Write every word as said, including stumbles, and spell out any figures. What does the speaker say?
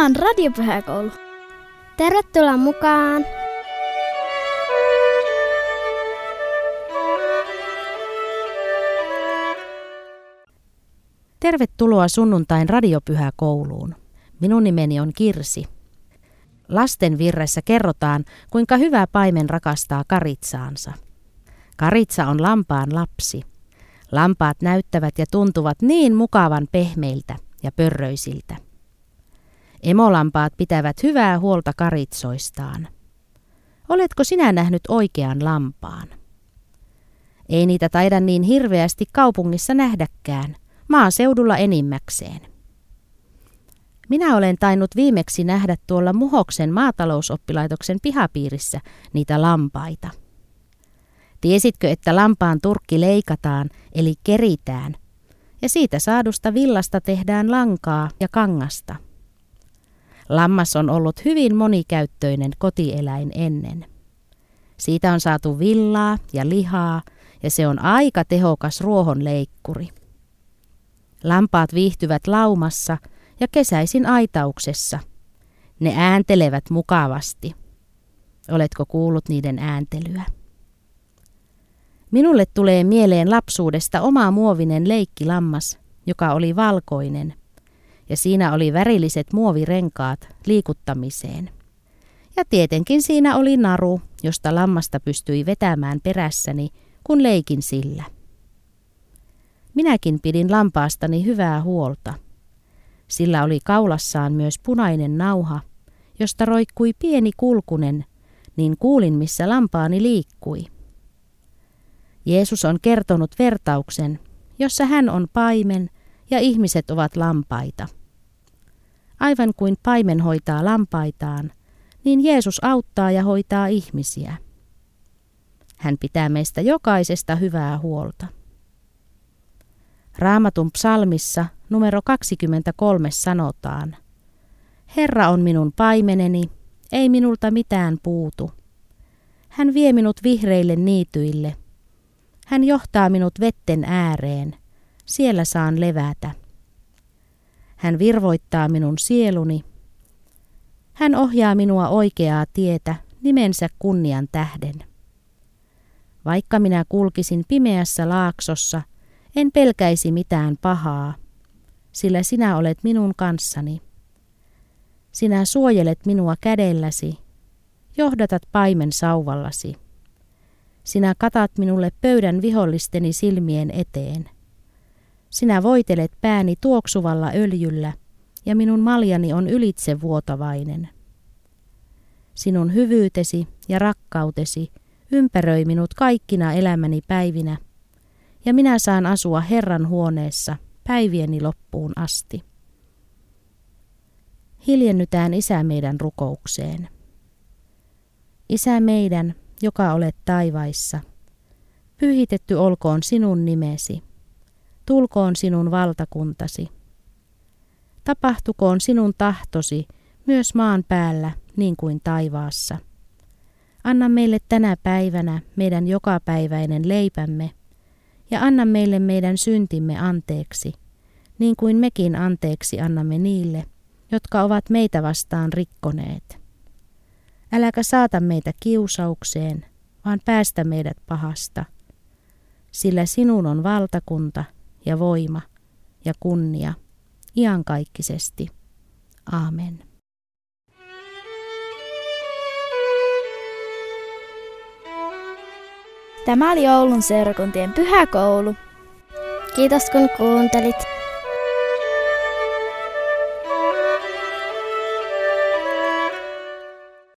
Tämä on Radiopyhäkoulu. Tervetuloa mukaan! Tervetuloa sunnuntain Radiopyhäkouluun. Minun nimeni on Kirsi. Lasten virressä kerrotaan, kuinka hyvä paimen rakastaa karitsaansa. Karitsa on lampaan lapsi. Lampaat näyttävät ja tuntuvat niin mukavan pehmeiltä ja pörröisiltä. Emolampaat pitävät hyvää huolta karitsoistaan. Oletko sinä nähnyt oikean lampaan? Ei niitä taida niin hirveästi kaupungissa nähdäkään, maaseudulla enimmäkseen. Minä olen tainnut viimeksi nähdä tuolla Muhoksen maatalousoppilaitoksen pihapiirissä niitä lampaita. Tiesitkö, että lampaan turkki leikataan eli keritään, ja siitä saadusta villasta tehdään lankaa ja kangasta? Lammas on ollut hyvin monikäyttöinen kotieläin ennen. Siitä on saatu villaa ja lihaa, ja se on aika tehokas ruohonleikkuri. Lampaat viihtyvät laumassa ja kesäisin aitauksessa. Ne ääntelevät mukavasti. Oletko kuullut niiden ääntelyä? Minulle tulee mieleen lapsuudesta oma muovinen leikkilammas, joka oli valkoinen, ja siinä oli värilliset muovirenkaat liikuttamiseen. Ja tietenkin siinä oli naru, josta lammasta pystyi vetämään perässäni, kun leikin sillä. Minäkin pidin lampaastani hyvää huolta. Sillä oli kaulassaan myös punainen nauha, josta roikkui pieni kulkunen, niin kuulin missä lampaani liikkui. Jeesus on kertonut vertauksen, jossa hän on paimen ja ihmiset ovat lampaita. Aivan kuin paimen hoitaa lampaitaan, niin Jeesus auttaa ja hoitaa ihmisiä. Hän pitää meistä jokaisesta hyvää huolta. Raamatun psalmissa numero kaksikymmentäkolme sanotaan: Herra on minun paimeneni, ei minulta mitään puutu. Hän vie minut vihreille niityille. Hän johtaa minut vetten ääreen, siellä saan levätä. Hän virvoittaa minun sieluni. Hän ohjaa minua oikeaa tietä nimensä kunnian tähden. Vaikka minä kulkisin pimeässä laaksossa, en pelkäisi mitään pahaa, sillä sinä olet minun kanssani. Sinä suojelet minua kädelläsi, johdatat paimen sauvallasi. Sinä katat minulle pöydän vihollisteni silmien eteen. Sinä voitelet pääni tuoksuvalla öljyllä, ja minun maljani on ylitsevuotavainen. Sinun hyvyytesi ja rakkautesi ympäröi minut kaikkina elämäni päivinä, ja minä saan asua Herran huoneessa päivieni loppuun asti. Hiljennytään Isä meidän rukoukseen. Isä meidän, joka olet taivaissa, pyhitetty olkoon sinun nimesi, tulkoon sinun valtakuntasi. Tapahtukoon sinun tahtosi myös maan päällä niin kuin taivaassa. Anna meille tänä päivänä meidän jokapäiväinen leipämme, ja anna meille meidän syntimme anteeksi, niin kuin mekin anteeksi annamme niille, jotka ovat meitä vastaan rikkoneet. Äläkä saata meitä kiusaukseen, vaan päästä meidät pahasta, sillä sinun on valtakunta ja voima ja kunnia iankaikkisesti. Aamen. Tämä oli Oulun seurakuntien pyhäkoulu. Kiitos kun kuuntelit.